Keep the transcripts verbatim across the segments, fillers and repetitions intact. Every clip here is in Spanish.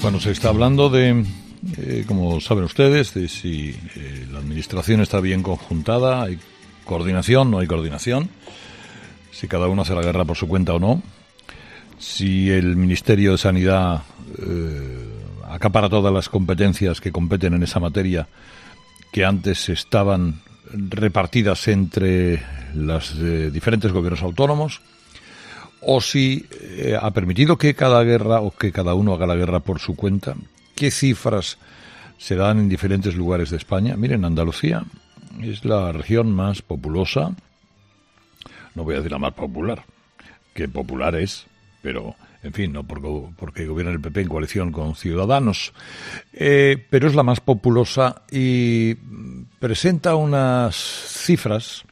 Bueno, se está hablando de, eh, como saben ustedes, de si eh, la administración está bien conjuntada, hay coordinación, no hay coordinación, si cada uno hace la guerra por su cuenta o no, si el Ministerio de Sanidad eh, acapara todas las competencias que competen en esa materia que antes estaban repartidas entre los eh, diferentes gobiernos autónomos, o si eh, ha permitido que cada guerra o que cada uno haga la guerra por su cuenta. ¿Qué cifras se dan en diferentes lugares de España? Miren, Andalucía es la región más populosa, no voy a decir la más popular, que popular es, pero en fin, no porque, porque gobierna el P P en coalición con Ciudadanos, eh, pero es la más populosa y presenta unas cifras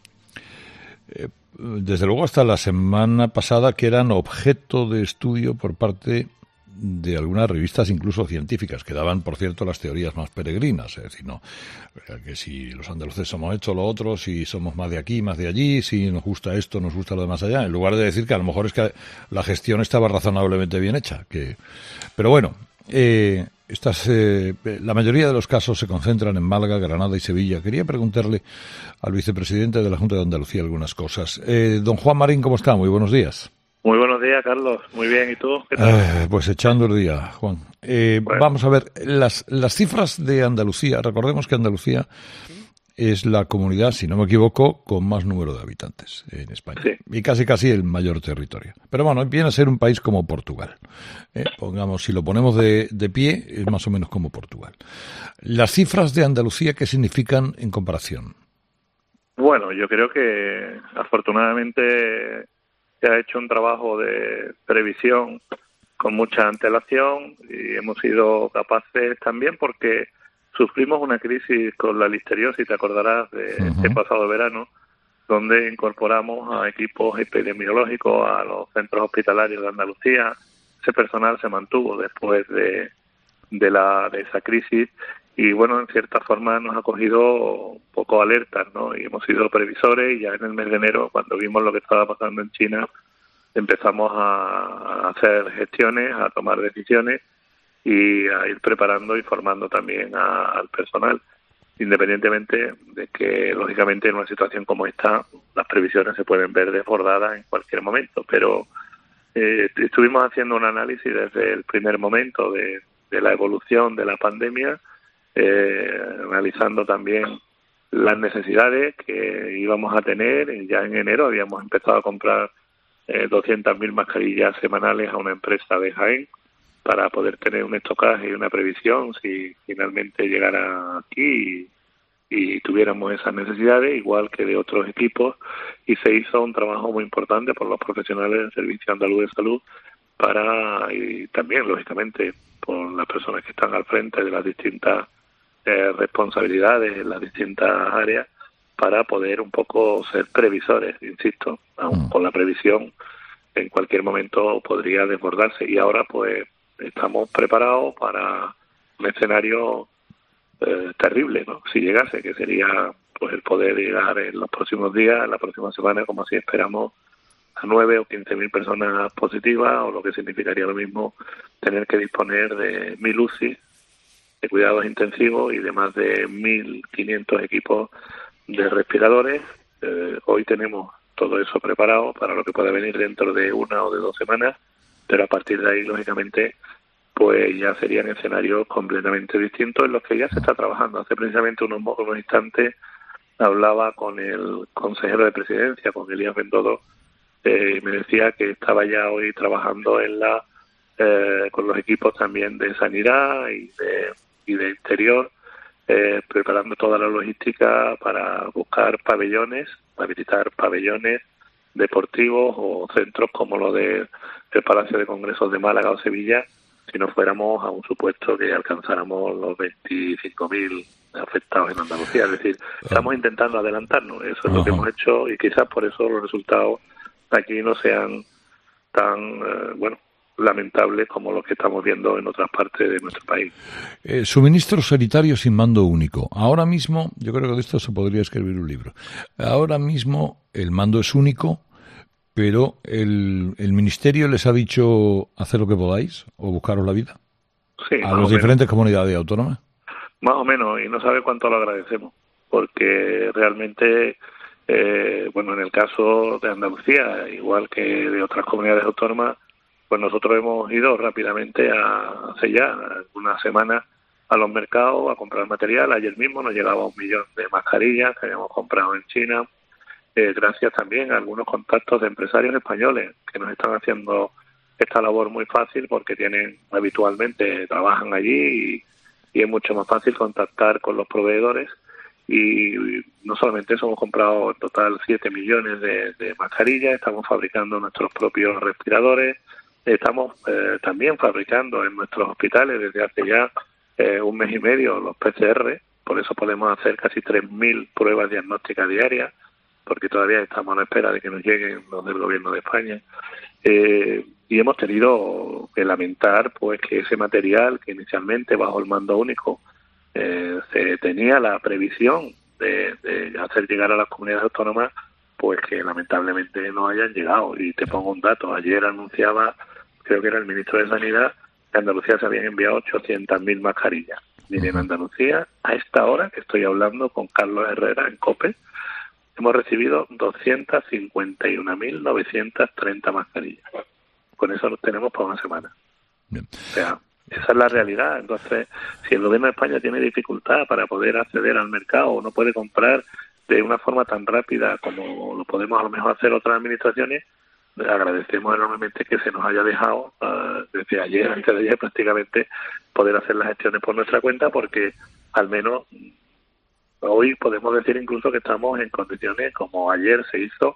eh, desde luego hasta la semana pasada que eran objeto de estudio por parte de algunas revistas incluso científicas, que daban, por cierto, las teorías más peregrinas, es decir, no, que si los andaluces somos esto, lo otro, si somos más de aquí, más de allí, si nos gusta esto, nos gusta lo de más allá, en lugar de decir que a lo mejor es que la gestión estaba razonablemente bien hecha, que, pero bueno, eh, Estas, eh, la mayoría de los casos se concentran en Málaga, Granada y Sevilla. Quería preguntarle al vicepresidente de la Junta de Andalucía algunas cosas. Eh, don Juan Marín, ¿cómo está? Muy buenos días. Muy buenos días, Carlos. Muy bien. ¿Y tú? ¿Qué tal? Eh, pues echando el día, Juan. Eh, bueno. Vamos a ver, las, las cifras de Andalucía. Recordemos que Andalucía es la comunidad, si no me equivoco, con más número de habitantes en España. Sí. Y casi casi el mayor territorio. Pero bueno, viene a ser un país como Portugal. Eh, pongamos, si lo ponemos de, de pie, es más o menos como Portugal. Las cifras de Andalucía, ¿qué significan en comparación? Bueno, yo creo que afortunadamente se ha hecho un trabajo de previsión con mucha antelación y hemos sido capaces también porque sufrimos una crisis con la listeriosis, te acordarás de uh-huh. este pasado verano, donde incorporamos a equipos epidemiológicos a los centros hospitalarios de Andalucía. Ese personal se mantuvo después de, de, la, de esa crisis y, bueno, en cierta forma nos ha cogido un poco alertas, ¿no? Y hemos sido previsores y ya en el mes de enero, cuando vimos lo que estaba pasando en China, empezamos a, a hacer gestiones, a tomar decisiones y a ir preparando y formando también a, al personal, independientemente de que, lógicamente, en una situación como esta, las previsiones se pueden ver desbordadas en cualquier momento, pero eh, estuvimos haciendo un análisis desde el primer momento de, de la evolución de la pandemia, eh, analizando también las necesidades que íbamos a tener. Ya en enero habíamos empezado a comprar eh, doscientas mil mascarillas semanales a una empresa de Jaén, para poder tener un estocaje y una previsión si finalmente llegara aquí y, y tuviéramos esas necesidades, igual que de otros equipos, y se hizo un trabajo muy importante por los profesionales del Servicio Andaluz de Salud para, y también, lógicamente, por las personas que están al frente de las distintas eh, responsabilidades en las distintas áreas, para poder un poco ser previsores, insisto, aún con la previsión en cualquier momento podría desbordarse, y ahora pues estamos preparados para un escenario eh, terrible, ¿no? Si llegase, que sería pues el poder llegar en los próximos días, en la próxima semana, como así esperamos, a nueve o quince mil personas positivas, o lo que significaría lo mismo tener que disponer de mil U C I de cuidados intensivos y de más de mil quinientos equipos de respiradores. Eh, hoy tenemos todo eso preparado para lo que pueda venir dentro de una o de dos semanas, pero a partir de ahí, lógicamente, pues ya serían escenarios completamente distintos en los que ya se está trabajando. Hace precisamente unos, unos instantes hablaba con el consejero de Presidencia, con Elías Bendodo, eh, y me decía que estaba ya hoy trabajando en la eh, con los equipos también de sanidad y de, y de interior, eh, preparando toda la logística para buscar pabellones, para visitar pabellones deportivos o centros como lo de el Palacio de Congresos de Málaga o Sevilla, si no fuéramos a un supuesto que alcanzáramos los veinticinco mil afectados en Andalucía. Es decir, estamos intentando adelantarnos, eso es Ajá. lo que hemos hecho, y quizás por eso los resultados aquí no sean tan, eh, bueno, lamentables como los que estamos viendo en otras partes de nuestro país. Eh, suministros sanitarios sin mando único. Ahora mismo, yo creo que de esto se podría escribir un libro. Ahora mismo el mando es único, pero el, el Ministerio les ha dicho hacer lo que podáis o buscaros la vida. Sí, a las diferentes comunidades autónomas. Más o menos, y no sabe cuánto lo agradecemos, porque realmente, eh, bueno, en el caso de Andalucía, igual que de otras comunidades autónomas, pues nosotros hemos ido rápidamente a, hace ya unas semanas a los mercados a comprar material. Ayer mismo nos llegaba un millón de mascarillas que habíamos comprado en China, eh, gracias también a algunos contactos de empresarios españoles que nos están haciendo esta labor muy fácil porque tienen habitualmente, trabajan allí y, y es mucho más fácil contactar con los proveedores. Y no solamente eso, hemos comprado en total siete millones de, de mascarillas, estamos fabricando nuestros propios respiradores, estamos eh, también fabricando en nuestros hospitales desde hace ya eh, un mes y medio los P C R, por eso podemos hacer casi tres mil pruebas diagnósticas diarias, porque todavía estamos a la espera de que nos lleguen los del Gobierno de España. Eh, y hemos tenido que lamentar pues que ese material que inicialmente bajo el mando único eh, se tenía la previsión de, de hacer llegar a las comunidades autónomas, pues que lamentablemente no hayan llegado. Y te pongo un dato, ayer anunciaba, creo que era el ministro de Sanidad, que a Andalucía se habían enviado ochocientas mil mascarillas. Y en Andalucía, a esta hora que estoy hablando con Carlos Herrera en COPE, hemos recibido doscientas cincuenta y una mil novecientas treinta mascarillas. Con eso los tenemos para una semana. Bien. O sea, esa es la realidad. Entonces, si el Gobierno de España tiene dificultad para poder acceder al mercado o no puede comprar de una forma tan rápida como lo podemos a lo mejor hacer otras administraciones, agradecemos enormemente que se nos haya dejado uh, desde ayer, antes de ayer prácticamente, poder hacer las gestiones por nuestra cuenta, porque al menos hoy podemos decir incluso que estamos en condiciones, como ayer se hizo,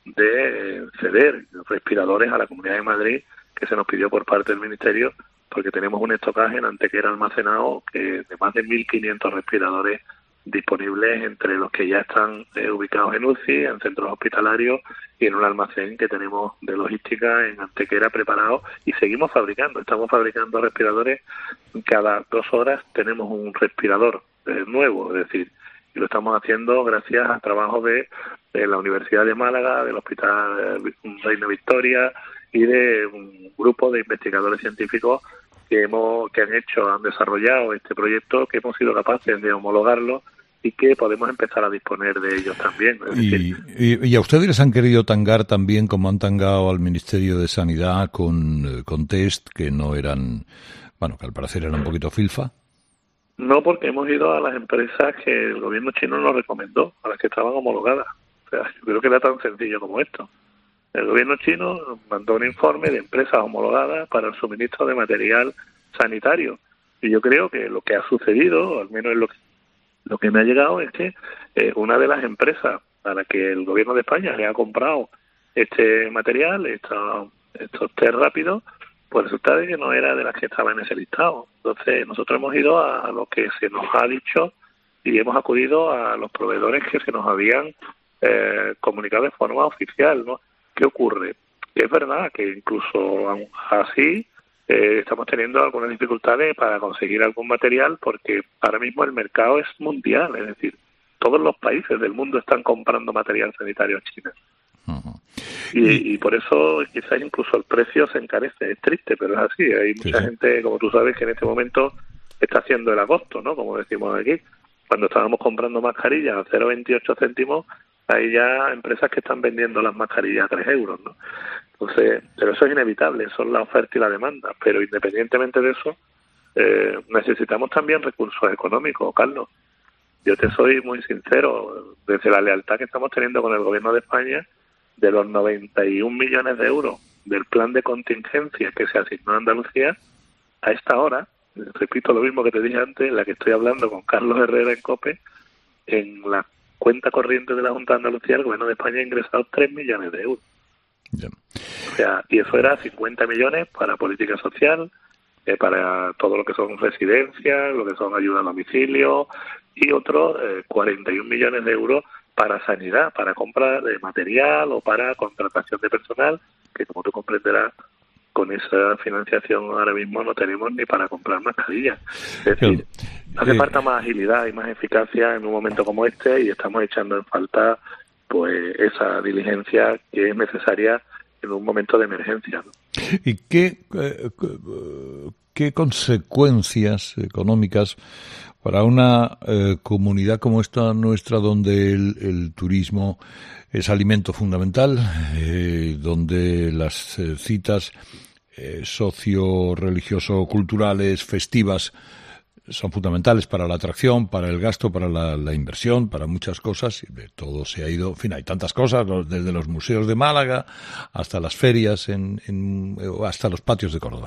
de ceder respiradores a la Comunidad de Madrid, que se nos pidió por parte del Ministerio, porque tenemos un estocaje en Antequera almacenado que de más de mil quinientos respiradores disponibles entre los que ya están eh, ubicados en U C I, en centros hospitalarios y en un almacén que tenemos de logística en Antequera preparado, y seguimos fabricando, estamos fabricando respiradores. Cada dos horas tenemos un respirador eh, nuevo, es decir, y lo estamos haciendo gracias al trabajo de, de la Universidad de Málaga, del Hospital Reina Victoria y de un grupo de investigadores científicos que hemos que han hecho, han desarrollado este proyecto, que hemos sido capaces de homologarlo y que podemos empezar a disponer de ellos también. Es y, y, y a ustedes les han querido tangar también, como han tangado al Ministerio de Sanidad con, con test que no eran, bueno, que al parecer eran un poquito filfa. No, porque hemos ido a las empresas que el gobierno chino nos recomendó, a las que estaban homologadas. O sea, yo creo que era tan sencillo como esto. El gobierno chino mandó un informe de empresas homologadas para el suministro de material sanitario. Y yo creo que lo que ha sucedido, al menos es lo que, lo que me ha llegado, es que eh, una de las empresas a la que el gobierno de España le ha comprado este material, esta, estos test rápidos, pues resulta de que no era de las que estaba en ese listado. Entonces nosotros hemos ido a, a lo que se nos ha dicho y hemos acudido a los proveedores que se nos habían eh, comunicado de forma oficial, ¿no? ¿Qué ocurre? Es verdad que incluso así eh, estamos teniendo algunas dificultades para conseguir algún material, porque ahora mismo el mercado es mundial, es decir, todos los países del mundo están comprando material sanitario a China. Uh-huh. Y, y por eso quizás incluso el precio se encarece. Es triste, pero es así. Hay mucha sí, sí. gente, como tú sabes, que en este momento está haciendo el agosto, ¿no? Como decimos aquí. Cuando estábamos comprando mascarillas a cero coma veintiocho céntimos, hay ya empresas que están vendiendo las mascarillas a tres euros, ¿no? Entonces, pero eso es inevitable, son la oferta y la demanda. Pero independientemente de eso, eh, necesitamos también recursos económicos, Carlos. Yo te soy muy sincero, desde la lealtad que estamos teniendo con el Gobierno de España, de los noventa y un millones de euros del plan de contingencia que se asignó a Andalucía, a esta hora, repito lo mismo que te dije antes, en la que estoy hablando con Carlos Herrera en COPE, en la cuenta corriente de la Junta de Andalucía, el Gobierno de España ha ingresado tres millones de euros. Yeah. O sea, y eso era cincuenta millones para política social, eh, para todo lo que son residencias, lo que son ayuda a domicilio, y otros eh, cuarenta y un millones de euros para sanidad, para compra de material o para contratación de personal, que como tú comprenderás, con esa financiación ahora mismo no tenemos ni para comprar mascarillas. Es decir, hace falta más agilidad y más eficacia en un momento como este, y estamos echando en falta pues esa diligencia que es necesaria en un momento de emergencia, ¿no? ¿Y qué, eh, ¿qué consecuencias económicas para una eh, comunidad como esta nuestra, donde el, el turismo es alimento fundamental, eh, donde las eh, citas eh, socio-religioso-culturales, festivas, son fundamentales para la atracción, para el gasto, para la, la inversión, para muchas cosas, y de todo se ha ido, en fin, hay tantas cosas, desde los museos de Málaga hasta las ferias, en, en, hasta los patios de Córdoba.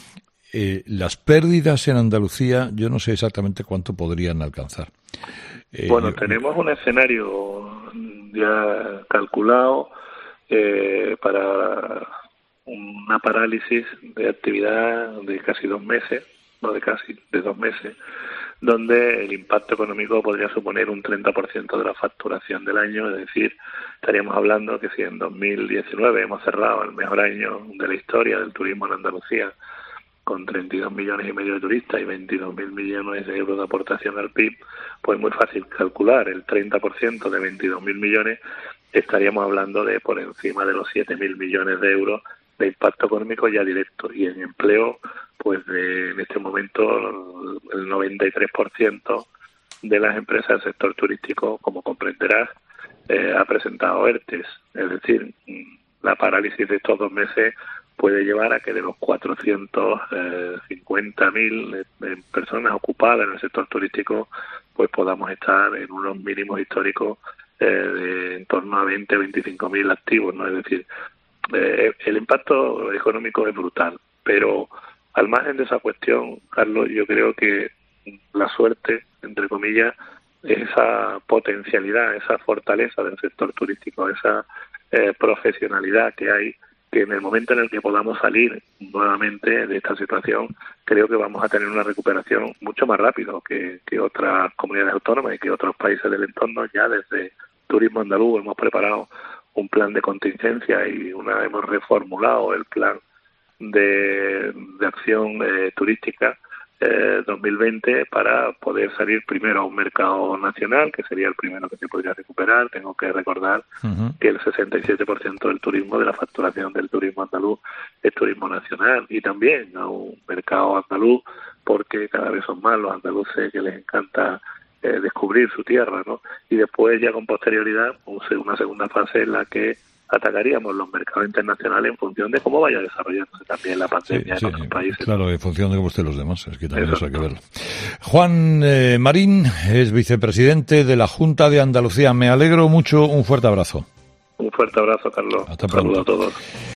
Eh, las pérdidas en Andalucía, yo no sé exactamente cuánto podrían alcanzar. Eh, bueno, tenemos un escenario ya calculado eh, para una parálisis de actividad de casi dos meses, no de casi, de dos meses, donde el impacto económico podría suponer un treinta por ciento de la facturación del año, es decir, estaríamos hablando que si en dos mil diecinueve hemos cerrado el mejor año de la historia del turismo en Andalucía, con treinta y dos millones y medio de turistas y veintidós mil millones de euros de aportación al P I B, pues es muy fácil calcular el treinta por ciento de veintidós mil millones, estaríamos hablando de por encima de los siete mil millones de euros de impacto económico ya directo, y en empleo, pues de, en este momento el noventa y tres por ciento de las empresas del sector turístico, como comprenderás, eh, ha presentado ERTES, es decir, la parálisis de estos dos meses puede llevar a que de los cuatrocientos cincuenta mil eh, personas ocupadas en el sector turístico, pues podamos estar en unos mínimos históricos eh, de en torno a veinte a veinticinco mil activos, ¿no? Es decir, Eh, el impacto económico es brutal, pero al margen de esa cuestión, Carlos, yo creo que la suerte, entre comillas, es esa potencialidad, esa fortaleza del sector turístico, esa eh, profesionalidad que hay, que en el momento en el que podamos salir nuevamente de esta situación, creo que vamos a tener una recuperación mucho más rápido que, que otras comunidades autónomas y que otros países del entorno. Ya desde Turismo Andaluz hemos preparado un plan de contingencia y una hemos reformulado el plan de, de acción eh, turística eh, dos mil veinte para poder salir primero a un mercado nacional, que sería el primero que se podría recuperar. Tengo que recordar uh-huh. que el sesenta y siete por ciento del turismo, de la facturación del turismo andaluz, es turismo nacional, y también a un mercado andaluz, porque cada vez son más los andaluces que les encanta Eh, descubrir su tierra, ¿no? Y después, ya con posterioridad, una segunda fase en la que atacaríamos los mercados internacionales en función de cómo vaya desarrollándose también la pandemia sí, en sí, otros países. Claro, en función de cómo estén los demás, es que también eso, eso hay que verlo. Juan eh, Marín es vicepresidente de la Junta de Andalucía. Me alegro mucho, un fuerte abrazo. Un fuerte abrazo, Carlos. Hasta pronto. Saludos a todos.